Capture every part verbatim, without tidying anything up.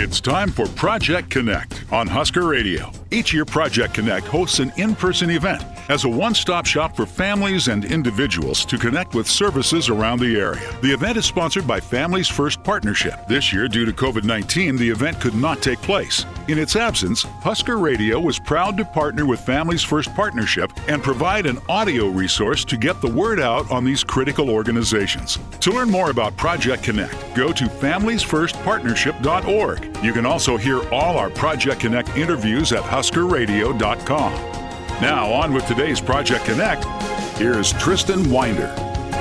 It's time for Project Connect on Husker Radio. Each year, Project Connect hosts an in-person event as a one-stop shop for families and individuals to connect with services around the area. The event is sponsored by Families First Partnership. This year, due to covid nineteen, the event could not take place. In its absence, Husker Radio was proud to partner with Families First Partnership and provide an audio resource to get the word out on these critical organizations. To learn more about Project Connect, go to families first partnership dot org. You can also hear all our Project Connect interviews at husker radio dot com. Now, on with today's Project Connect, here's Tristan Winder.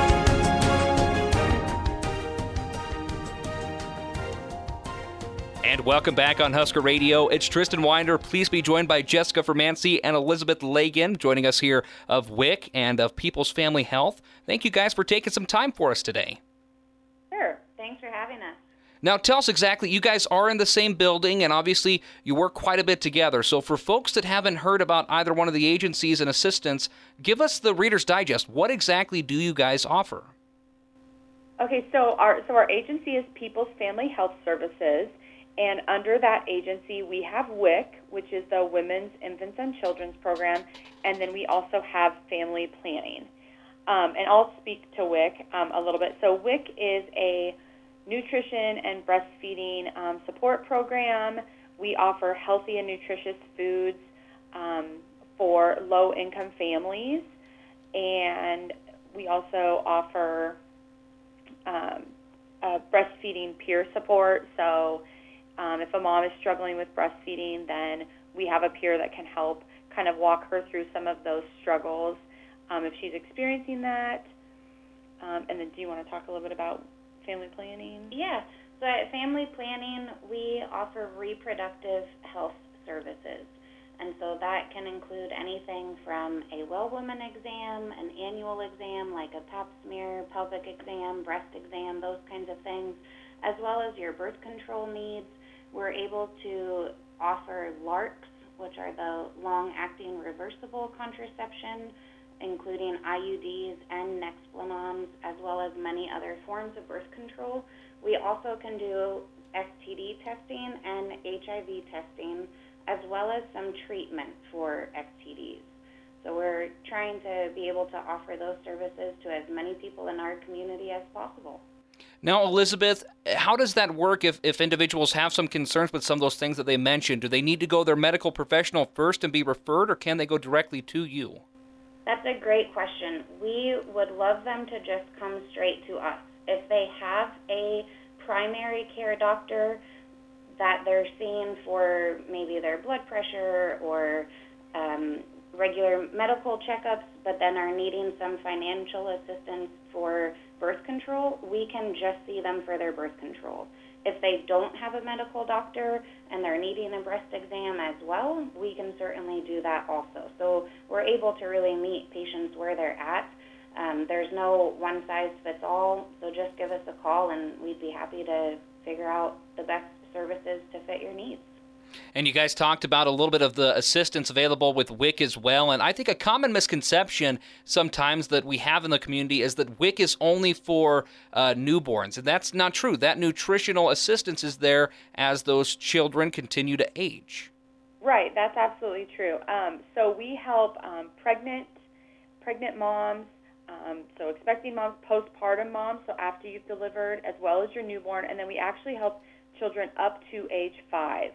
And welcome back on Husker Radio. It's Tristan Winder. Please be joined by Jessica Fermancy and Elizabeth Lagan, joining us here of W I C and of People's Family Health. Thank you guys for taking some time for us today. Sure. Thanks for having us. Now, tell us exactly, you guys are in the same building, and obviously you work quite a bit together. So for folks that haven't heard about either one of the agencies and assistants, give us the Reader's Digest. What exactly do you guys offer? Okay, so our so our agency is People's Family Health Services, and under that agency we have W I C, which is the Women's, Infants, and Children's Program, and then we also have Family Planning. Um, and I'll speak to W I C um, a little bit. So W I C is a nutrition and breastfeeding um, support program. We offer healthy and nutritious foods um, for low-income families, and we also offer um, uh, breastfeeding peer support. So um, if a mom is struggling with breastfeeding, then we have a peer that can help kind of walk her through some of those struggles um, if she's experiencing that. Um, and then do you want to talk a little bit about family planning? Yeah. So at Family Planning, we offer reproductive health services. And so that can include anything from a well woman exam, an annual exam like a pap smear, pelvic exam, breast exam, those kinds of things, as well as your birth control needs. We're able to offer LARCs, which are the long-acting reversible contraception, including I U Ds and Nexplanons, as well as many other forms of birth control. We also can do S T D testing and H I V testing, as well as some treatment for S T Ds. So we're trying to be able to offer those services to as many people in our community as possible. Now, Elizabeth, how does that work if, if individuals have some concerns with some of those things that they mentioned? Do they need to go to their medical professional first and be referred, or can they go directly to you? That's a great question. We would love them to just come straight to us. If they have a primary care doctor that they're seeing for maybe their blood pressure or um, regular medical checkups, but then are needing some financial assistance for birth control, we can just see them for their birth control. If they don't have a medical doctor and they're needing a breast exam as well, we can certainly do that also. So we're able to really meet patients where they're at. Um, there's no one-size-fits-all, so just give us a call and we'd be happy to figure out the best services to fit your needs. And you guys talked about a little bit of the assistance available with W I C as well. And I think a common misconception sometimes that we have in the community is that W I C is only for uh, newborns. And that's not true. That nutritional assistance is there as those children continue to age. Right, that's absolutely true. Um, so we help um, pregnant, pregnant moms, um, so expecting moms, postpartum moms, so after you've delivered, as well as your newborn. And then we actually help children up to age five.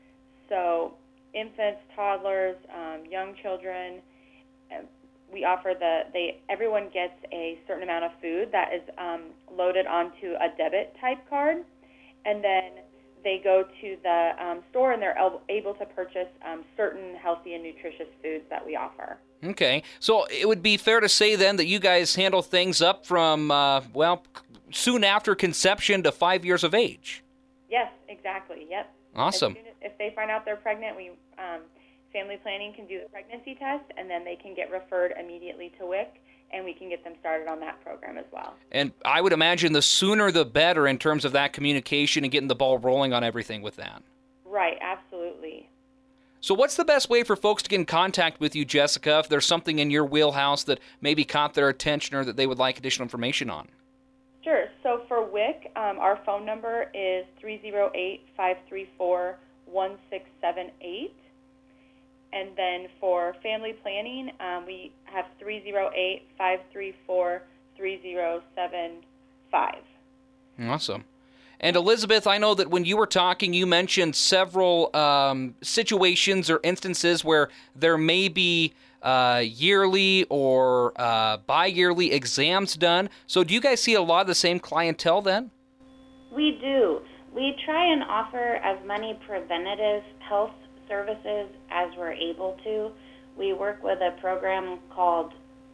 So infants, toddlers, um, young children, uh, we offer the, they, everyone gets a certain amount of food that is um, loaded onto a debit type card, and then they go to the um, store and they're able to purchase um, certain healthy and nutritious foods that we offer. Okay, so it would be fair to say then that you guys handle things up from, uh, well, soon after conception to five years of age. Yes, exactly, yep. Awesome. As soon as, if they find out they're pregnant, we um, Family Planning can do the pregnancy test, and then they can get referred immediately to W I C, and we can get them started on that program as well. And I would imagine the sooner the better in terms of that communication and getting the ball rolling on everything with that. Right, absolutely. So what's the best way for folks to get in contact with you, Jessica, if there's something in your wheelhouse that maybe caught their attention or that they would like additional information on? Sure. So for W I C, um, our phone number is three oh eight, five three four, one six seven eight. And then for family planning, um, we have three oh eight, five three four, three oh seven five. Awesome. And Elizabeth, I know that when you were talking, you mentioned several um, situations or instances where there may be uh, yearly or uh, bi-yearly exams done. So do you guys see a lot of the same clientele then? We do. We try and offer as many preventative health services as we're able to. We work with a program called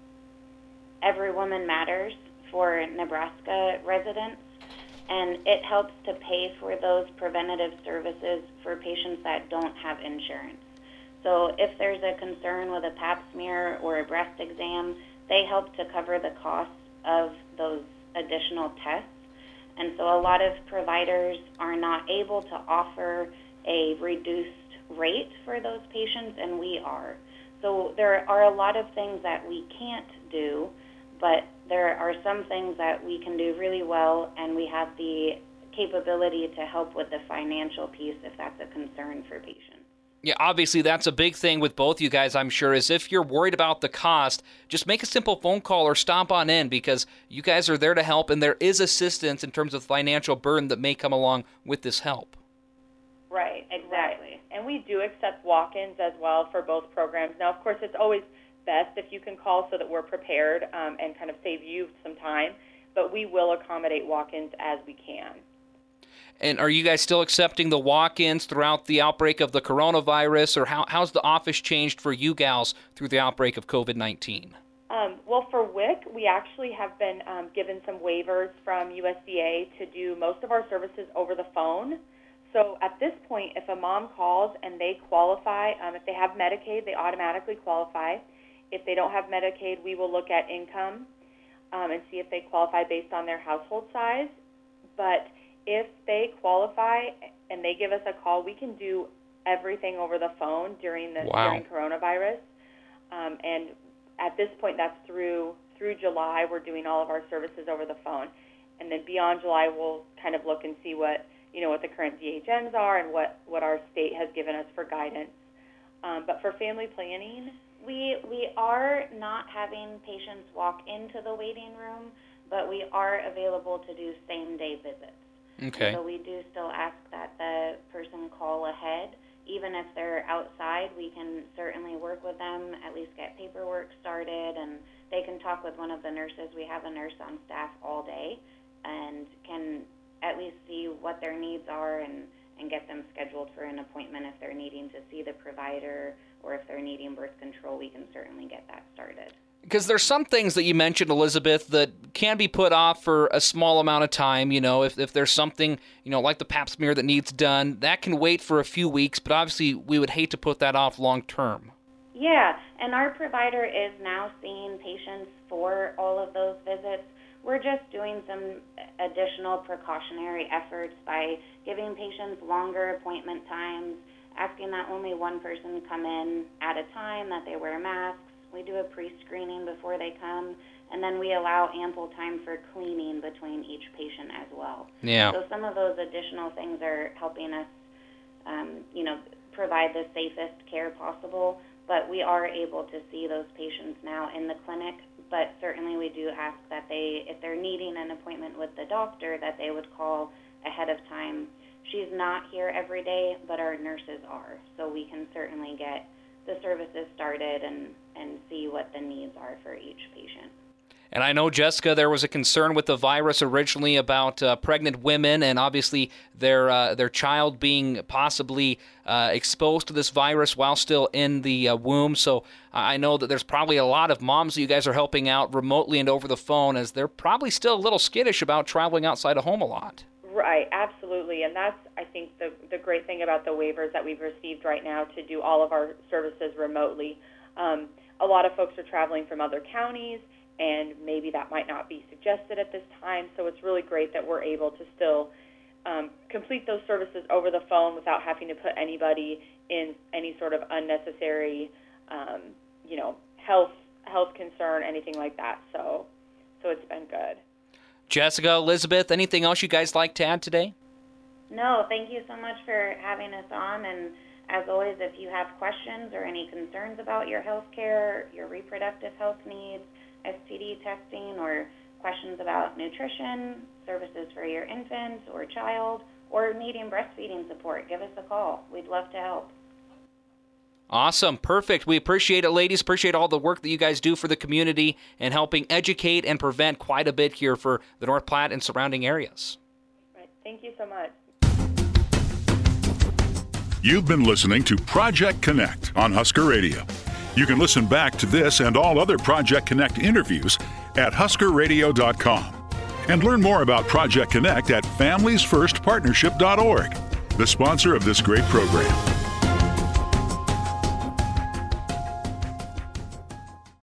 Every Woman Matters for Nebraska residents, and it helps to pay for those preventative services for patients that don't have insurance. So if there's a concern with a pap smear or a breast exam, they help to cover the costs of those additional tests. And so a lot of providers are not able to offer a reduced rate for those patients, and we are. So there are a lot of things that we can't do, but there are some things that we can do really well, and we have the capability to help with the financial piece if that's a concern for patients. Yeah, obviously that's a big thing with both you guys, I'm sure, is if you're worried about the cost, just make a simple phone call or stop on in, because you guys are there to help, and there is assistance in terms of financial burden that may come along with this help. Right, exactly. And we do accept walk-ins as well for both programs. Now, of course, it's always best if you can call so that we're prepared um, and kind of save you some time, but we will accommodate walk-ins as we can. And are you guys still accepting the walk-ins throughout the outbreak of the coronavirus, or how, how's the office changed for you gals through the outbreak of COVID nineteen? Um, well, for W I C, we actually have been um, given some waivers from U S D A to do most of our services over the phone. So at this point, if a mom calls and they qualify, um, if they have Medicaid, they automatically qualify. If they don't have Medicaid, we will look at income um, and see if they qualify based on their household size. But if they qualify and they give us a call, we can do everything over the phone during the Wow. during coronavirus. Um, and at this point, that's through through July. We're doing all of our services over the phone, and then beyond July, we'll kind of look and see what you know what the current D H Ms are and what what our state has given us for guidance. Um, but for family planning, We we are not having patients walk into the waiting room, but we are available to do same-day visits. Okay. So we do still ask that the person call ahead. Even if they're outside, we can certainly work with them, at least get paperwork started, and they can talk with one of the nurses. We have a nurse on staff all day and can at least see what their needs are and, and get them scheduled for an appointment if they're needing to see the provider, or if they're needing birth control, we can certainly get that started. Because there's some things that you mentioned, Elizabeth, that can be put off for a small amount of time. You know, if, if there's something, you know, like the pap smear that needs done, that can wait for a few weeks, but obviously we would hate to put that off long term. Yeah, and our provider is now seeing patients for all of those visits. We're just doing some additional precautionary efforts by giving patients longer appointment times, asking that only one person come in at a time, that they wear masks. We do a pre-screening before they come, and then we allow ample time for cleaning between each patient as well. Yeah. So some of those additional things are helping us, um, you know, provide the safest care possible, but we are able to see those patients now in the clinic. But certainly we do ask that they, if they're needing an appointment with the doctor, that they would call ahead of time. She's not here every day, but our nurses are, so we can certainly get the services started and, and see what the needs are for each patient. And I know, Jessica, there was a concern with the virus originally about uh, pregnant women and obviously their uh, their child being possibly uh, exposed to this virus while still in the uh, womb. So I know that there's probably a lot of moms that you guys are helping out remotely and over the phone, as they're probably still a little skittish about traveling outside of home a lot. Right, absolutely. And that's, I think, the, the great thing about the waivers that we've received right now to do all of our services remotely. Um, a lot of folks are traveling from other counties, and maybe that might not be suggested at this time. So it's really great that we're able to still um, complete those services over the phone without having to put anybody in any sort of unnecessary, um, you know, health health concern, anything like that. So, so it's been good. Jessica, Elizabeth, anything else you guys like to add today? No, thank you so much for having us on. And as always, if you have questions or any concerns about your health care, your reproductive health needs, S T D testing, or questions about nutrition, services for your infant or child, or needing breastfeeding support, give us a call. We'd love to help. Awesome. Perfect. We appreciate it, ladies. Appreciate all the work that you guys do for the community and helping educate and prevent quite a bit here for the North Platte and surrounding areas. Right. Thank you so much. You've been listening to Project Connect on Husker Radio. You can listen back to this and all other Project Connect interviews at husker radio dot com and learn more about Project Connect at families first partnership dot org, the sponsor of this great program.